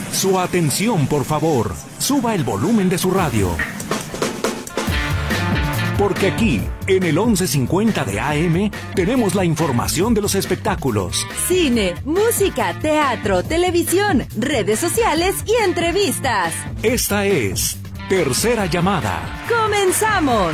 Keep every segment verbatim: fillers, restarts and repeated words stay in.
Su atención, por favor. Suba el volumen de su radio. Porque aquí, en el once cincuenta de A M, tenemos la información de los espectáculos. Cine, música, teatro, televisión, redes sociales y entrevistas. Esta es Tercera Llamada. ¡Comenzamos!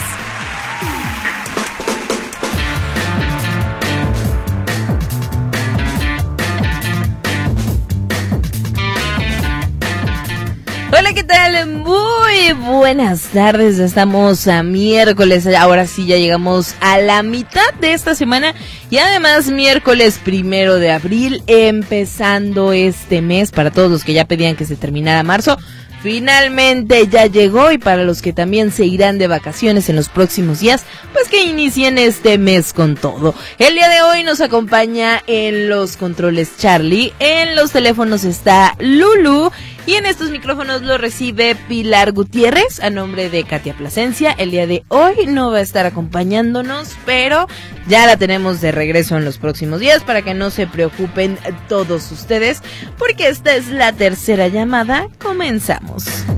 Hola, ¿qué tal? Muy buenas tardes, estamos a miércoles, ahora sí ya llegamos a la mitad de esta semana y además miércoles primero de abril, empezando este mes para todos los que ya pedían que se terminara marzo. Finalmente ya llegó y para los que también se irán de vacaciones en los próximos días, pues que inicien este mes con todo. El día de hoy nos acompaña en los controles Charlie, en los teléfonos está Lulu y en estos micrófonos lo recibe Pilar Gutiérrez a nombre de Katia Plasencia. El día de hoy no va a estar acompañándonos, pero ya la tenemos de regreso en los próximos días para que no se preocupen todos ustedes, porque esta es la tercera llamada. Comenzamos.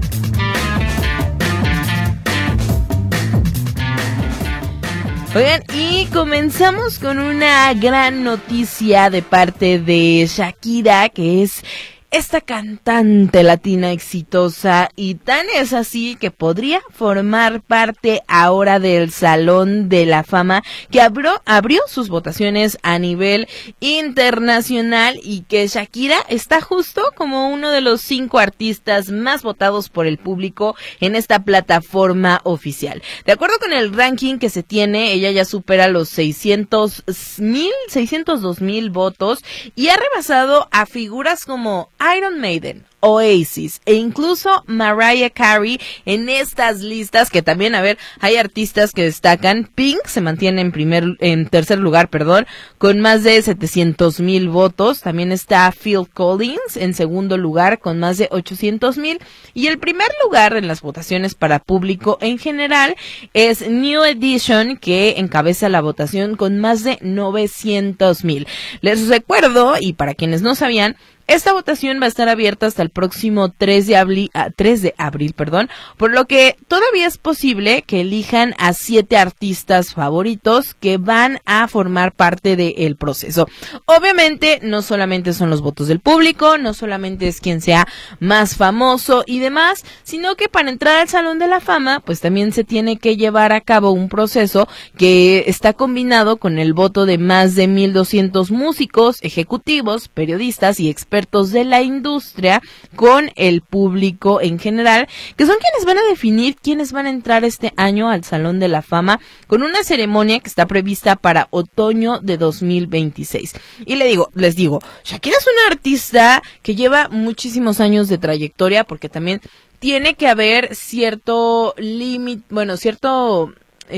Oigan, y comenzamos con una gran noticia de parte de Shakira, que es esta cantante latina exitosa, y tan es así que podría formar parte ahora del Salón de la Fama, que abrió, abrió sus votaciones a nivel internacional, y que Shakira está justo como uno de los cinco artistas más votados por el público en esta plataforma oficial. De acuerdo con el ranking que se tiene, ella ya supera los seiscientos mil, seiscientos dos mil votos y ha rebasado a figuras como Iron Maiden, Oasis e incluso Mariah Carey en estas listas, que también, a ver, hay artistas que destacan. Pink se mantiene en primer, en tercer lugar, perdón, con más de setecientos mil votos. También está Phil Collins en segundo lugar con más de ochocientos mil, y el primer lugar en las votaciones para público en general es New Edition, que encabeza la votación con más de novecientos mil. Les recuerdo, y para quienes no sabían, esta votación va a estar abierta hasta el próximo tres de abril, ah, tres de abril, perdón, por lo que todavía es posible que elijan a siete artistas favoritos que van a formar parte del proceso. Obviamente, no solamente son los votos del público, no solamente es quien sea más famoso y demás, sino que para entrar al Salón de la Fama, pues también se tiene que llevar a cabo un proceso que está combinado con el voto de más de mil doscientos músicos, ejecutivos, periodistas y expertos de la industria, con el público en general, que son quienes van a definir quiénes van a entrar este año al Salón de la Fama, con una ceremonia que está prevista para otoño de dos mil veintiséis. Y le digo, les digo, Shakira es una artista que lleva muchísimos años de trayectoria, porque también tiene que haber cierto límite, bueno, cierto...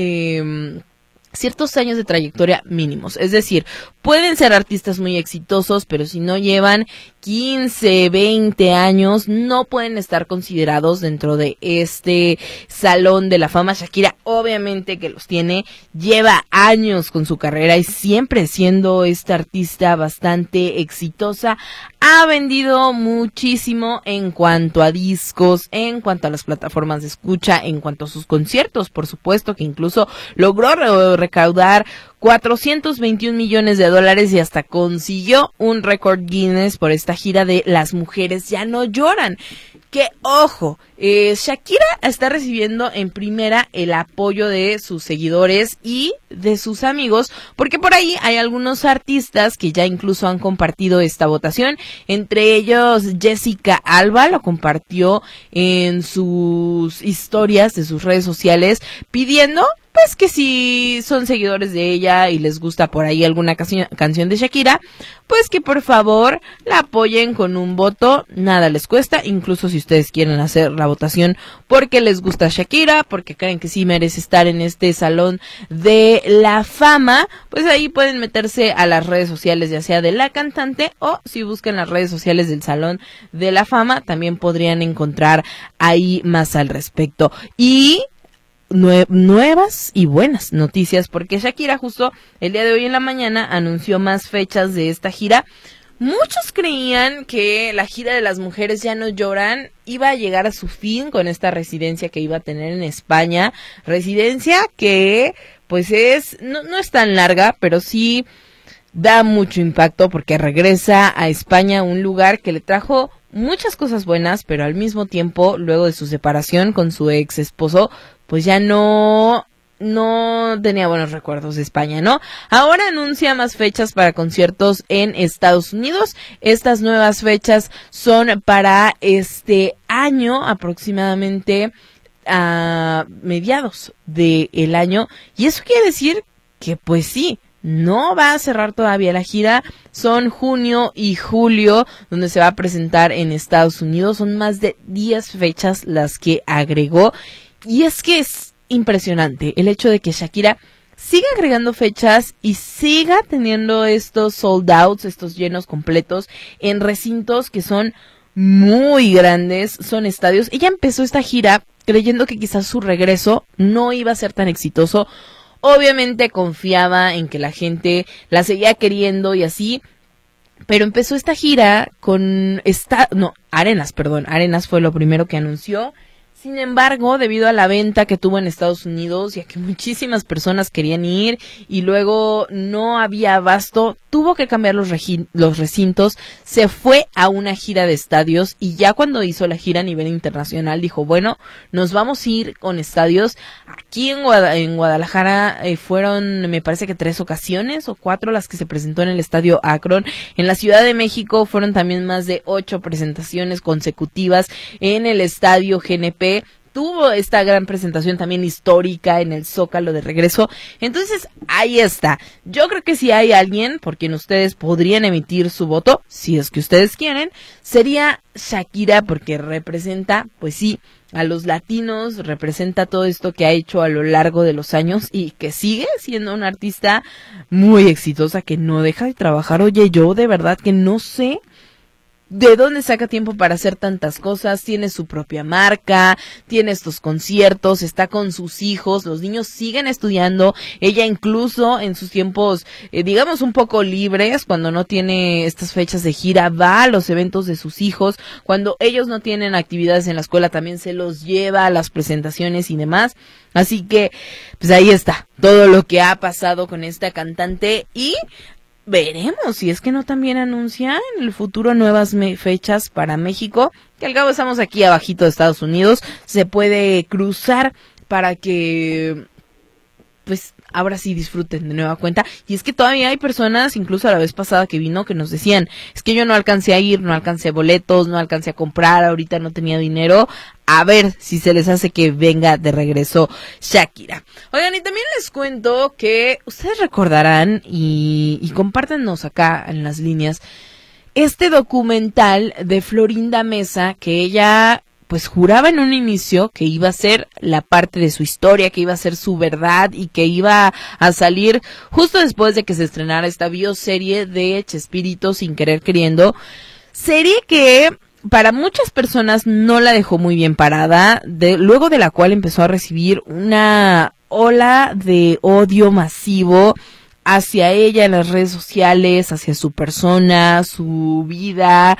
Eh, ciertos años de trayectoria mínimos, es decir, pueden ser artistas muy exitosos, pero si no llevan quince, veinte años, no pueden estar considerados dentro de este Salón de la Fama. Shakira obviamente que los tiene, lleva años con su carrera y siempre siendo esta artista bastante exitosa, ha vendido muchísimo en cuanto a discos, en cuanto a las plataformas de escucha, en cuanto a sus conciertos, por supuesto, que incluso logró re- recaudar cuatrocientos veintiún millones de dólares y hasta consiguió un récord Guinness por esta gira de Las Mujeres Ya No Lloran. Que, ojo, eh, Shakira está recibiendo en primera el apoyo de sus seguidores y de sus amigos, porque por ahí hay algunos artistas que ya incluso han compartido esta votación, entre ellos Jessica Alba lo compartió en sus historias de sus redes sociales pidiendo pues que si son seguidores de ella y les gusta por ahí alguna canción, canción de Shakira, pues que por favor la apoyen con un voto, nada les cuesta, incluso si ustedes quieren hacer la votación porque les gusta Shakira, porque creen que sí merece estar en este Salón de la Fama, pues ahí pueden meterse a las redes sociales ya sea de la cantante, o si buscan las redes sociales del Salón de la Fama también podrían encontrar ahí más al respecto. Y Nue- nuevas y buenas noticias, porque Shakira justo el día de hoy en la mañana anunció más fechas de esta gira, Muchos creían que la gira de Las Mujeres Ya No Lloran iba a llegar a su fin con esta residencia que iba a tener en España, residencia que pues es no, no es tan larga, pero sí da mucho impacto porque regresa a España, un lugar que le trajo muchas cosas buenas, pero al mismo tiempo, luego de su separación con su ex esposo, pues ya no... no tenía buenos recuerdos de España, ¿no? Ahora anuncia más fechas para conciertos en Estados Unidos. Estas nuevas fechas son para este año, aproximadamente a mediados del año. Y eso quiere decir que, pues sí, no va a cerrar todavía la gira. Son junio y julio donde se va a presentar en Estados Unidos. Son más de diez fechas las que agregó. Y es que es impresionante el hecho de que Shakira siga agregando fechas y siga teniendo estos sold outs, estos llenos completos en recintos que son muy grandes, son estadios. Ella empezó esta gira creyendo que quizás su regreso no iba a ser tan exitoso. Obviamente confiaba en que la gente la seguía queriendo y así, pero empezó esta gira con esta, no, Arenas, perdón, Arenas fue lo primero que anunció. Sin embargo, debido a la venta que tuvo en Estados Unidos y a que muchísimas personas querían ir y luego no había abasto, tuvo que cambiar los, regi- los recintos, se fue a una gira de estadios y ya cuando hizo la gira a nivel internacional dijo, bueno, nos vamos a ir con estadios. Aquí en, Guada- en Guadalajara eh, fueron, me parece que tres ocasiones o cuatro las que se presentó en el Estadio Akron. En la Ciudad de México fueron también más de ocho presentaciones consecutivas en el Estadio G N P. Tuvo esta gran presentación también histórica en el Zócalo de regreso. Entonces, ahí está. Yo creo que si hay alguien por quien ustedes podrían emitir su voto, si es que ustedes quieren, sería Shakira, porque representa, pues sí, a los latinos, representa todo esto que ha hecho a lo largo de los años y que sigue siendo una artista muy exitosa, que no deja de trabajar. Oye, yo de verdad que no sé ¿de dónde saca tiempo para hacer tantas cosas? Tiene su propia marca, tiene estos conciertos, está con sus hijos, los niños siguen estudiando, ella incluso en sus tiempos, eh, digamos un poco libres, cuando no tiene estas fechas de gira, va a los eventos de sus hijos, cuando ellos no tienen actividades en la escuela también se los lleva a las presentaciones y demás. Así que, pues ahí está, todo lo que ha pasado con esta cantante y veremos si es que no también anuncia en el futuro nuevas me- fechas para México, que al cabo estamos aquí abajito de Estados Unidos, se puede cruzar para que pues ahora sí disfruten de nueva cuenta. Y es que todavía hay personas, incluso a la vez pasada que vino, que nos decían, es que yo no alcancé a ir, no alcancé boletos, no alcancé a comprar, ahorita no tenía dinero. A ver si se les hace que venga de regreso Shakira. Oigan, y también les cuento que ustedes recordarán y, y compártenos acá en las líneas este documental de Florinda Mesa que ella pues juraba en un inicio que iba a ser la parte de su historia, que iba a ser su verdad y que iba a salir justo después de que se estrenara esta bioserie de Chespirito Sin Querer Queriendo, serie que para muchas personas no la dejó muy bien parada, de, luego de la cual empezó a recibir una ola de odio masivo hacia ella en las redes sociales, hacia su persona, su vida,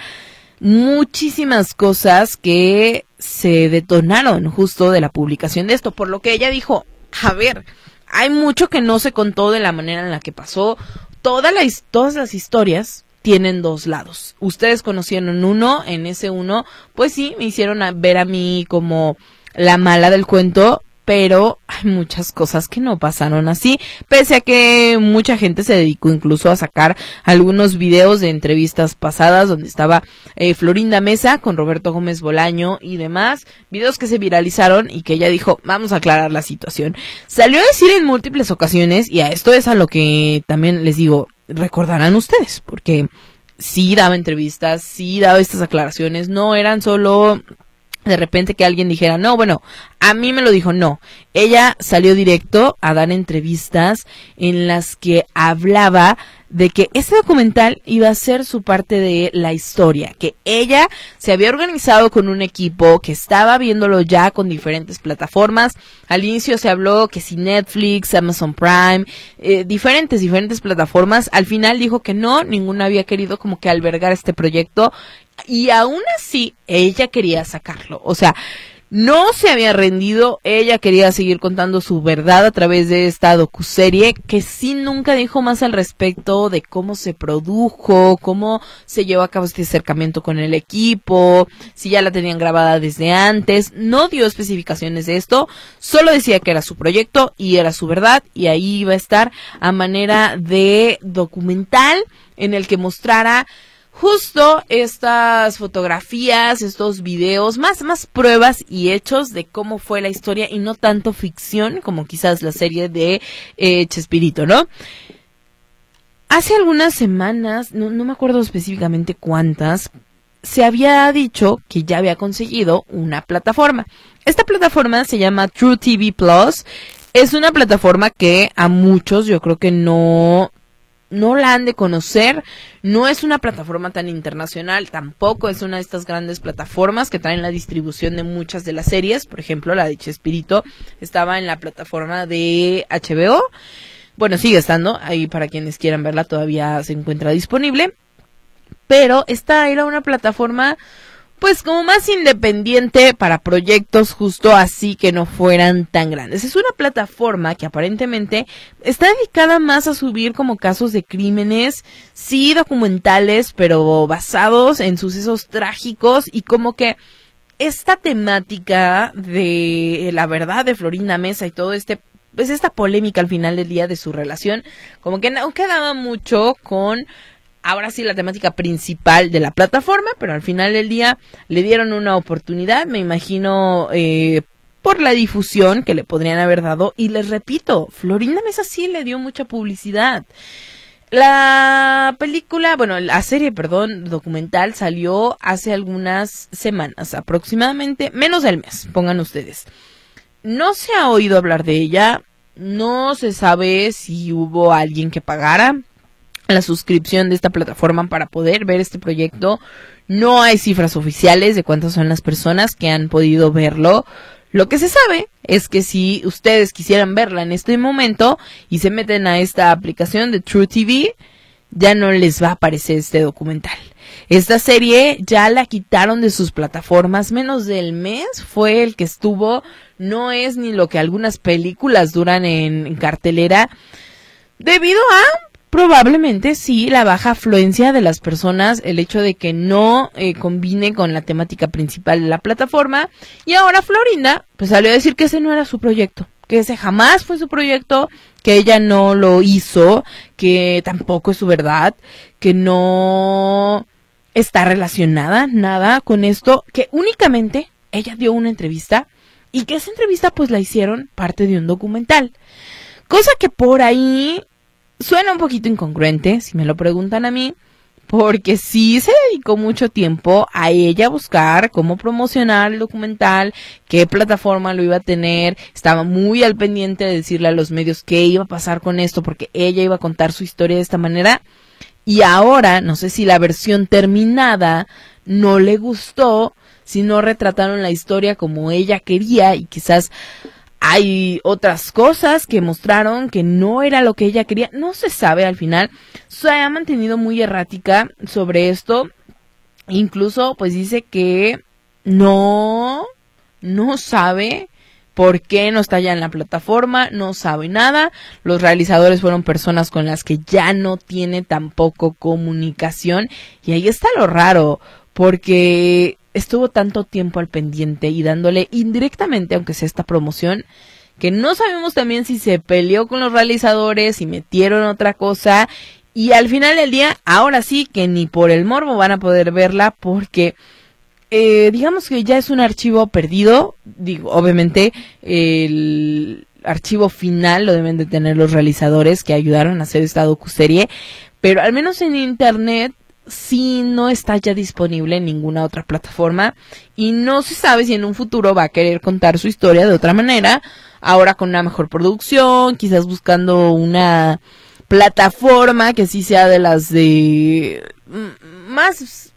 muchísimas cosas que se detonaron justo de la publicación de esto, por lo que ella dijo, a ver, hay mucho que no se contó de la manera en la que pasó, toda la, todas las historias tienen dos lados. Ustedes conocieron uno, en ese uno, pues sí, me hicieron a ver a mí como la mala del cuento, pero hay muchas cosas que no pasaron así, pese a que mucha gente se dedicó incluso a sacar algunos videos de entrevistas pasadas donde estaba eh, Florinda Mesa con Roberto Gómez Bolaño y demás, videos que se viralizaron y que ella dijo, vamos a aclarar la situación. Salió a decir en múltiples ocasiones, y a esto es a lo que también les digo, recordarán ustedes, porque sí daba entrevistas, sí daba estas aclaraciones, no eran solo de repente que alguien dijera, no, bueno, a mí me lo dijo, no. Ella salió directo a dar entrevistas en las que hablaba de que este documental iba a ser su parte de la historia, que ella se había organizado con un equipo, que estaba viéndolo ya con diferentes plataformas. Al inicio se habló que si Netflix, Amazon Prime, eh, diferentes, diferentes plataformas. Al final dijo que no, ninguna había querido como que albergar este proyecto, y aún así ella quería sacarlo. O sea, no se había rendido, ella quería seguir contando su verdad a través de esta docuserie, que sí nunca dijo más al respecto de cómo se produjo, cómo se llevó a cabo este acercamiento con el equipo, si ya la tenían grabada desde antes. No dio especificaciones de esto, solo decía que era su proyecto y era su verdad, y ahí iba a estar a manera de documental en el que mostrara justo estas fotografías, estos videos, más, más pruebas y hechos de cómo fue la historia, y no tanto ficción como quizás la serie de eh, Chespirito, ¿no? Hace algunas semanas, no, no me acuerdo específicamente cuántas, se había dicho que ya había conseguido una plataforma. Esta plataforma se llama True T V Plus. Es una plataforma que a muchos yo creo que no... no la han de conocer. No es una plataforma tan internacional, tampoco es una de estas grandes plataformas que traen la distribución de muchas de las series. Por ejemplo, la de Chespirito estaba en la plataforma de H B O. Bueno, sigue estando ahí para quienes quieran verla, todavía se encuentra disponible. Pero esta era una plataforma pues como más independiente para proyectos justo así que no fueran tan grandes. Es una plataforma que aparentemente está dedicada más a subir como casos de crímenes, sí documentales, pero basados en sucesos trágicos, y como que esta temática de la verdad de Florinda Mesa y todo este, pues esta polémica al final del día de su relación, como que no quedaba mucho con... ahora sí la temática principal de la plataforma, pero al final del día le dieron una oportunidad, me imagino, eh, por la difusión que le podrían haber dado. Y les repito, Florinda Mesa sí le dio mucha publicidad. La película, bueno, la serie, perdón, documental salió hace algunas semanas, aproximadamente menos del mes, pongan ustedes. No se ha oído hablar de ella, no se sabe si hubo alguien que pagara la suscripción de esta plataforma para poder ver este proyecto. No hay cifras oficiales de cuántas son las personas que han podido verlo. Lo que se sabe es que si ustedes quisieran verla en este momento y se meten a esta aplicación de True T V, ya no les va a aparecer este documental. Esta serie ya la quitaron de sus plataformas, menos del mes fue el que estuvo, no es ni lo que algunas películas duran en, en cartelera, debido a... probablemente sí, la baja afluencia de las personas, el hecho de que no eh, combine con la temática principal de la plataforma. Y ahora Florinda pues salió a decir que ese no era su proyecto, que ese jamás fue su proyecto, que ella no lo hizo, que tampoco es su verdad, que no está relacionada nada con esto, que únicamente ella dio una entrevista y que esa entrevista pues la hicieron parte de un documental. Cosa que por ahí... suena un poquito incongruente, si me lo preguntan a mí, porque sí se dedicó mucho tiempo a ella buscar cómo promocionar el documental, qué plataforma lo iba a tener, estaba muy al pendiente de decirle a los medios qué iba a pasar con esto, porque ella iba a contar su historia de esta manera, y ahora, no sé si la versión terminada no le gustó, si no retrataron la historia como ella quería, y quizás... hay otras cosas que mostraron que no era lo que ella quería. No se sabe al final. Se ha mantenido muy errática sobre esto. Incluso pues dice que no, no sabe por qué no está ya en la plataforma. No sabe nada. Los realizadores fueron personas con las que ya no tiene tampoco comunicación. Y ahí está lo raro. Porque... estuvo tanto tiempo al pendiente y dándole indirectamente, aunque sea esta promoción, que no sabemos también si se peleó con los realizadores, si metieron otra cosa, y al final del día, ahora sí que ni por el morbo van a poder verla, porque eh, digamos que ya es un archivo perdido. Digo, obviamente el archivo final lo deben de tener los realizadores que ayudaron a hacer esta docuserie, pero al menos en internet sí no está ya disponible en ninguna otra plataforma, y no se sabe si en un futuro va a querer contar su historia de otra manera, ahora con una mejor producción, quizás buscando una plataforma que sí sea de las de más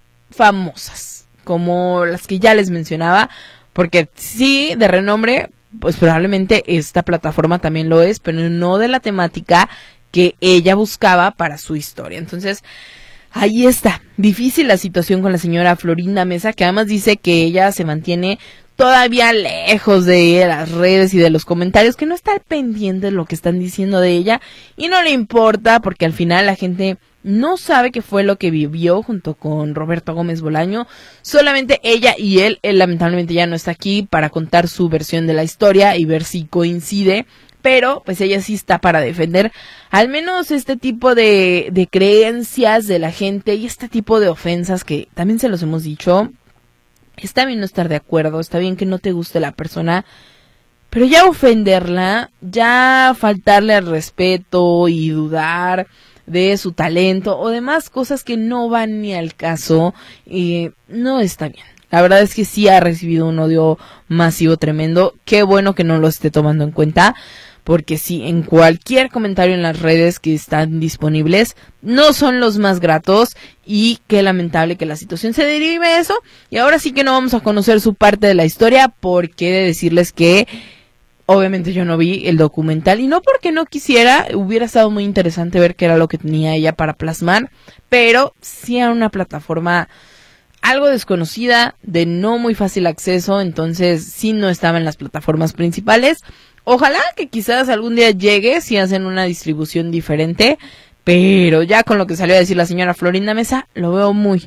famosas, como las que ya les mencionaba, porque sí, de renombre, pues probablemente esta plataforma también lo es, pero no de la temática que ella buscaba para su historia. Entonces, ahí está, difícil la situación con la señora Florinda Mesa, que además dice que ella se mantiene todavía lejos de las redes y de los comentarios, que no está al pendiente de lo que están diciendo de ella y no le importa, porque al final la gente no sabe qué fue lo que vivió junto con Roberto Gómez Bolaño. Solamente ella y él, él lamentablemente ya no está aquí para contar su versión de la historia y ver si coincide, pero pues ella sí está para defender al menos este tipo de, de creencias de la gente y este tipo de ofensas que también se los hemos dicho. Está bien no estar de acuerdo, está bien que no te guste la persona, pero ya ofenderla, ya faltarle al respeto y dudar de su talento o demás cosas que no van ni al caso, eh, no está bien. La verdad es que sí ha recibido un odio masivo tremendo. Qué bueno que no lo esté tomando en cuenta, porque sí, en cualquier comentario en las redes que están disponibles no son los más gratos y qué lamentable que la situación se derive de eso. Y ahora sí que no vamos a conocer su parte de la historia, porque he de decirles que obviamente yo no vi el documental y no porque no quisiera, hubiera estado muy interesante ver qué era lo que tenía ella para plasmar, pero sí era una plataforma algo desconocida, de no muy fácil acceso, entonces sí no estaba en las plataformas principales. Ojalá que quizás algún día llegue si hacen una distribución diferente, pero ya con lo que salió a decir la señora Florinda Mesa, lo veo muy,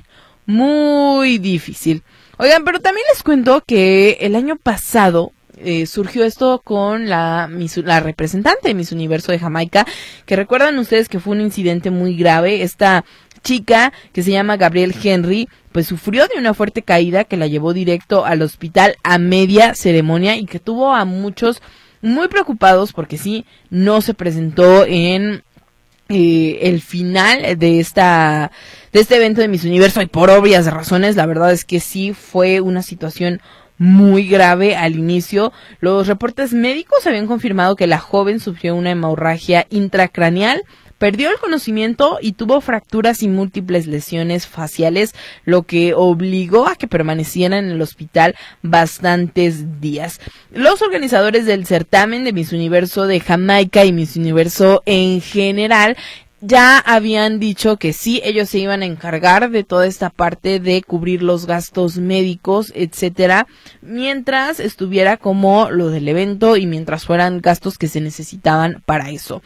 muy difícil. Oigan, pero también les cuento que el año pasado eh, surgió esto con la, la representante de Miss Universo de Jamaica, que recuerdan ustedes que fue un incidente muy grave. Esta chica, que se llama Gabrielle Henry, pues sufrió de una fuerte caída que la llevó directo al hospital a media ceremonia y que tuvo a muchos muy preocupados porque sí, no se presentó en eh, el final de esta de este evento de Miss Universo, y por obvias razones. La verdad es que sí fue una situación muy grave al inicio. Los reportes médicos habían confirmado que la joven sufrió una hemorragia intracraneal, perdió el conocimiento y tuvo fracturas y múltiples lesiones faciales, lo que obligó a que permaneciera en el hospital bastantes días. Los organizadores del certamen de Miss Universo de Jamaica y Miss Universo en general ya habían dicho que sí, ellos se iban a encargar de toda esta parte de cubrir los gastos médicos, etcétera, mientras estuviera como lo del evento y mientras fueran gastos que se necesitaban para eso.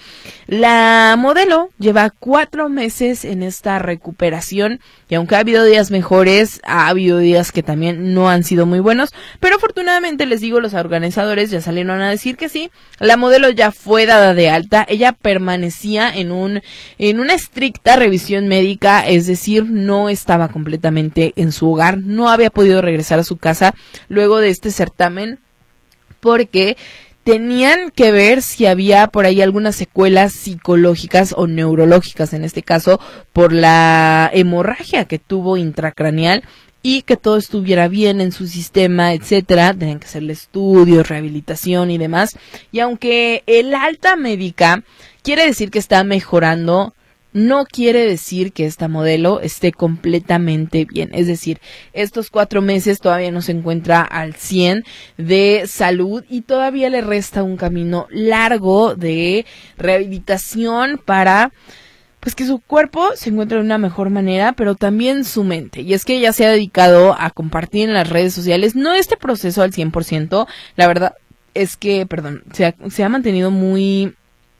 La modelo lleva cuatro meses en esta recuperación y aunque ha habido días mejores, ha habido días que también no han sido muy buenos, pero afortunadamente, les digo, los organizadores ya salieron a decir que sí, la modelo ya fue dada de alta. Ella permanecía en un en una estricta revisión médica, es decir, no estaba completamente en su hogar, no había podido regresar a su casa luego de este certamen, porque tenían que ver si había por ahí algunas secuelas psicológicas o neurológicas, en este caso, por la hemorragia que tuvo intracraneal, y que todo estuviera bien en su sistema, etcétera. Tenían que hacerle estudios, rehabilitación y demás. Y aunque el alta médica quiere decir que está mejorando, no quiere decir que esta modelo esté completamente bien. Es decir, estos cuatro meses todavía no se encuentra al cien de salud y todavía le resta un camino largo de rehabilitación para pues que su cuerpo se encuentre de una mejor manera, pero también su mente. Y es que ella se ha dedicado a compartir en las redes sociales, no este proceso al cien por ciento, la verdad es que, perdón, se ha, se ha mantenido muy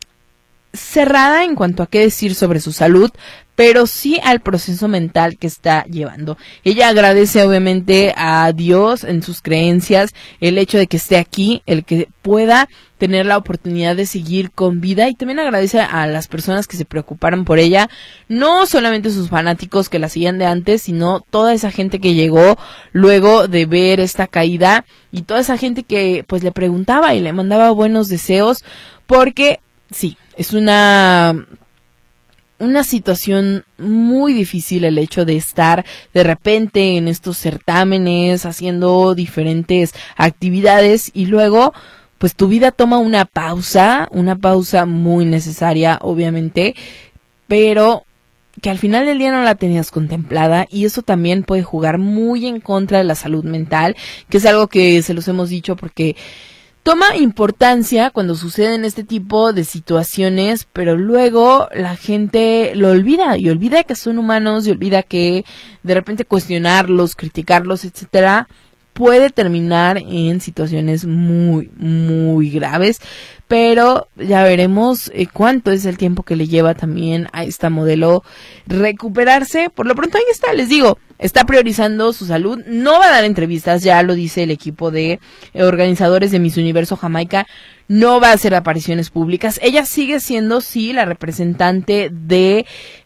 cerrada en cuanto a qué decir sobre su salud, pero sí al proceso mental que está llevando. Ella agradece obviamente a Dios en sus creencias, el hecho de que esté aquí, el que pueda tener la oportunidad de seguir con vida, y también agradece a las personas que se preocuparon por ella, no solamente sus fanáticos que la seguían de antes, sino toda esa gente que llegó luego de ver esta caída y toda esa gente que pues le preguntaba y le mandaba buenos deseos, porque sí, es una una situación muy difícil el hecho de estar de repente en estos certámenes haciendo diferentes actividades y luego pues tu vida toma una pausa, una pausa muy necesaria, obviamente, pero que al final del día no la tenías contemplada, y eso también puede jugar muy en contra de la salud mental, que es algo que se los hemos dicho porque toma importancia cuando suceden este tipo de situaciones, pero luego la gente lo olvida, y olvida que son humanos, y olvida que de repente cuestionarlos, criticarlos, etcétera, puede terminar en situaciones muy, muy graves, pero ya veremos eh, cuánto es el tiempo que le lleva también a esta modelo recuperarse. Por lo pronto ahí está, les digo, está priorizando su salud, no va a dar entrevistas, ya lo dice el equipo de eh, organizadores de Miss Universo Jamaica, no va a hacer apariciones públicas. Ella sigue siendo, sí, la representante de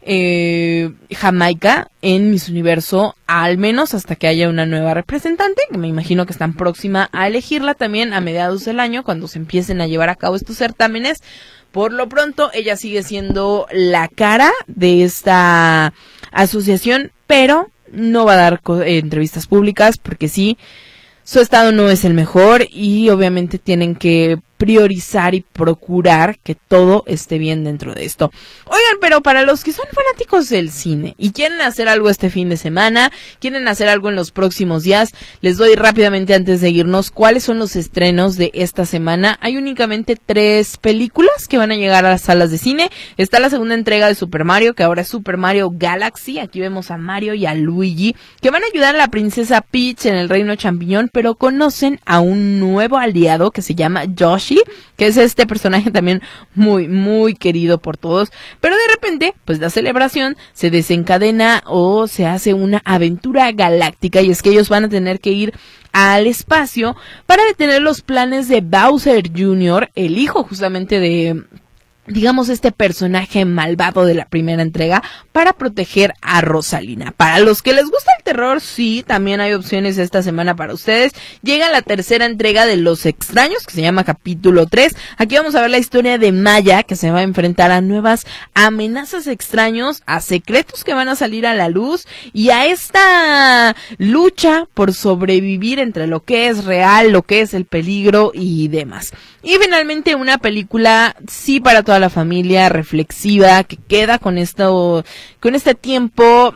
eh, Jamaica en Miss Universo, al menos hasta que haya una nueva representante, que me imagino que están próxima a elegirla también a mediados del año, cuando se empiecen a llevar a cabo estos certámenes. Por lo pronto, ella sigue siendo la cara de esta asociación, pero no va a dar eh, entrevistas públicas, porque sí, su estado no es el mejor, y obviamente tienen que priorizar y procurar que todo esté bien dentro de esto. Oigan, pero para los que son fanáticos del cine y quieren hacer algo este fin de semana, quieren hacer algo en los próximos días, les doy rápidamente antes de irnos cuáles son los estrenos de esta semana. Hay únicamente tres películas que van a llegar a las salas de cine. Está la segunda entrega de Super Mario, que ahora es Super Mario Galaxy. Aquí vemos a Mario y a Luigi, que van a ayudar a la princesa Peach en el reino champiñón, pero conocen a un nuevo aliado que se llama Yoshi, que es este personaje también muy, muy querido por todos, pero de repente, pues la celebración se desencadena o se hace una aventura galáctica, y es que ellos van a tener que ir al espacio para detener los planes de Bowser junior, el hijo justamente de, digamos, este personaje malvado de la primera entrega, para proteger a Rosalina. Para los que les gusta el terror, sí, también hay opciones esta semana para ustedes. Llega la tercera entrega de Los Extraños, que se llama Capítulo tres. Aquí vamos a ver la historia de Maya, que se va a enfrentar a nuevas amenazas extraños, a secretos que van a salir a la luz, y a esta lucha por sobrevivir entre lo que es real, lo que es el peligro y demás. Y finalmente una película, sí, para toda la familia, reflexiva, que queda con esto, con este tiempo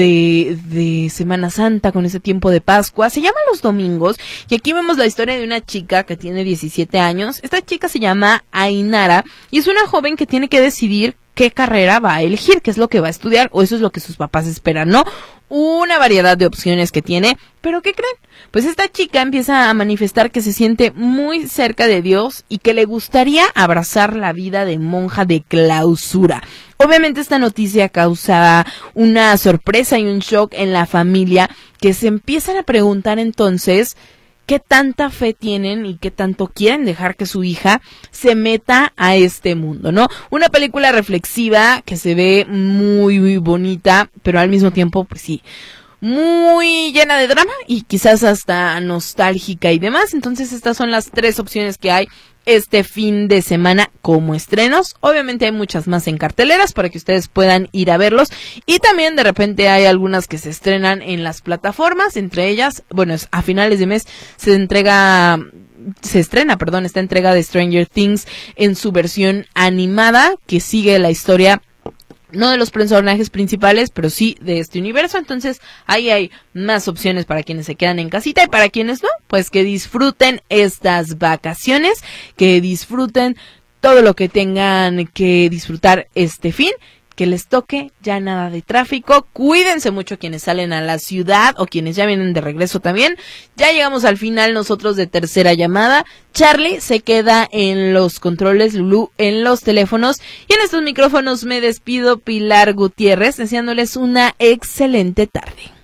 de, de Semana Santa, con ese tiempo de Pascua. Se llama Los Domingos, y aquí vemos la historia de una chica que tiene diecisiete años. Esta chica se llama Ainara, y es una joven que tiene que decidir qué carrera va a elegir, qué es lo que va a estudiar, o eso es lo que sus papás esperan, ¿no? Una variedad de opciones que tiene, pero ¿qué creen? Pues esta chica empieza a manifestar que se siente muy cerca de Dios y que le gustaría abrazar la vida de monja de clausura. Obviamente esta noticia causa una sorpresa y un shock en la familia, que se empiezan a preguntar entonces qué tanta fe tienen y qué tanto quieren dejar que su hija se meta a este mundo, ¿no? Una película reflexiva que se ve muy, muy bonita, pero al mismo tiempo, pues sí, muy llena de drama y quizás hasta nostálgica y demás. Entonces estas son las tres opciones que hay este fin de semana como estrenos. Obviamente hay muchas más en carteleras para que ustedes puedan ir a verlos, y también de repente hay algunas que se estrenan en las plataformas. Entre ellas, bueno, a finales de mes se entrega se estrena, perdón, esta entrega de Stranger Things en su versión animada, que sigue la historia no de los personajes principales, pero sí de este universo. Entonces ahí hay más opciones para quienes se quedan en casita, y para quienes no, pues que disfruten estas vacaciones, que disfruten todo lo que tengan que disfrutar este fin, que les toque ya nada de tráfico. Cuídense mucho quienes salen a la ciudad o quienes ya vienen de regreso también. Ya llegamos al final nosotros de Tercera Llamada. Charlie se queda en los controles, Lulu en los teléfonos, y en estos micrófonos me despido, Pilar Gutiérrez, deseándoles una excelente tarde.